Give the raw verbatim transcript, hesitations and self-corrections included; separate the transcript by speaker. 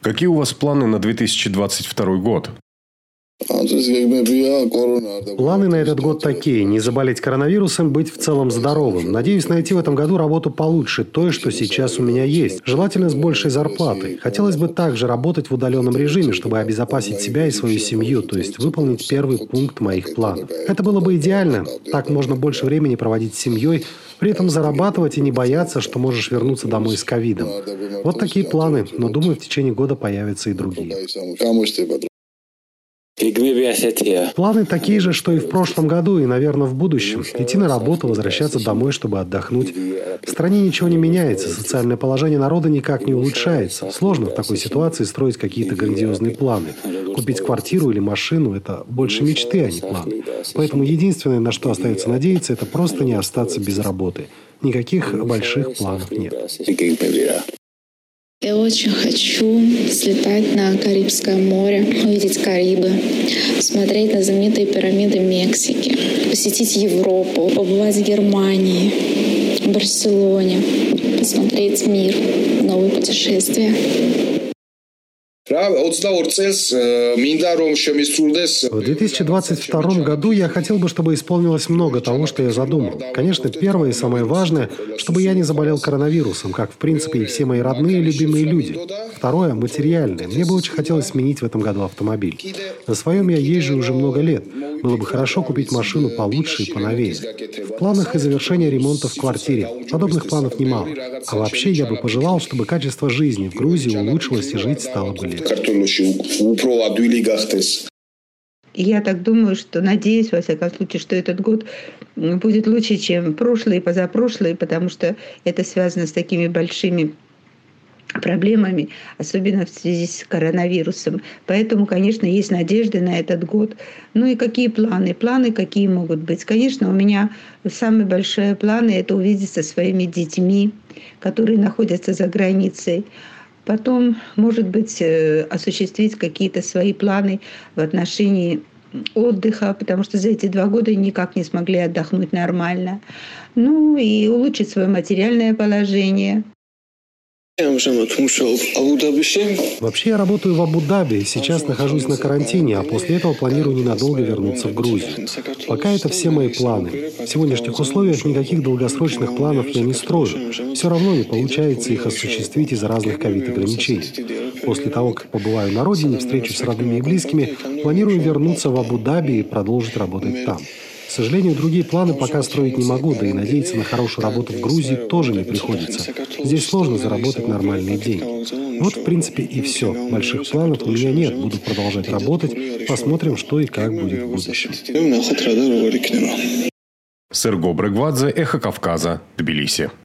Speaker 1: Какие у вас планы на две тысячи двадцать второй год?
Speaker 2: Планы на этот год такие. Не заболеть коронавирусом, быть в целом здоровым. Надеюсь найти в этом году работу получше той, что сейчас у меня есть. Желательно с большей зарплатой. Хотелось бы также работать в удаленном режиме, чтобы обезопасить себя и свою семью, то есть выполнить первый пункт моих планов. Это было бы идеально. Так можно больше времени проводить с семьей, при этом зарабатывать и не бояться, что можешь вернуться домой с ковидом. Вот такие планы, но думаю, в течение года появятся и другие. Планы такие же, что и в прошлом году, и, наверное, в будущем. Идти на работу, возвращаться домой, чтобы отдохнуть. В стране ничего не меняется, социальное положение народа никак не улучшается. Сложно в такой ситуации строить какие-то грандиозные планы. Купить квартиру или машину – это больше мечты, а не планы. Поэтому единственное, на что остается надеяться, это просто не остаться без работы. Никаких больших планов нет.
Speaker 3: Я очень хочу слетать на Карибское море, увидеть Карибы, смотреть на знаменитые пирамиды Мексики, посетить Европу, побывать в Германии, в Барселоне, посмотреть мир, новые путешествия.
Speaker 2: В две тысячи двадцать втором году я хотел бы, чтобы исполнилось много того, что я задумал. Конечно, первое и самое важное, чтобы я не заболел коронавирусом, как, в принципе, и все мои родные и любимые люди. Второе – материальное. Мне бы очень хотелось сменить в этом году автомобиль. На своем я езжу уже много лет. Было бы хорошо купить машину получше и поновее. В планах и завершение ремонта в квартире. Подобных планов немало. А вообще я бы пожелал, чтобы качество жизни в Грузии улучшилось и жить стало бы легче.
Speaker 4: Я так думаю, что надеюсь, во всяком случае, что этот год будет лучше, чем прошлый и позапрошлый, потому что это связано с такими большими проблемами, особенно в связи с коронавирусом. Поэтому, конечно, есть надежды на этот год. Ну и какие планы? Планы какие могут быть? Конечно, у меня самые большие планы – это увидеться со своими детьми, которые находятся за границей. Потом, может быть, осуществить какие-то свои планы в отношении отдыха, потому что за эти два года никак не смогли отдохнуть нормально. Ну и улучшить свое материальное положение.
Speaker 2: Вообще я работаю в Абу-Даби, сейчас нахожусь на карантине, а после этого планирую ненадолго вернуться в Грузию. Пока это все мои планы. В сегодняшних условиях никаких долгосрочных планов я не строю. Все равно не получается их осуществить из-за разных ковид-ограничений. После того, как побываю на родине, встречусь с родными и близкими, планирую вернуться в Абу-Даби и продолжить работать там. К сожалению, другие планы пока строить не могу, да и надеяться на хорошую работу в Грузии тоже не приходится. Здесь сложно заработать нормальные деньги. Вот, в принципе, и все. Больших планов у меня нет. Буду продолжать работать. Посмотрим, что и как будет в будущем.
Speaker 1: Серго Брегвадзе, Эхо Кавказа, Тбилиси.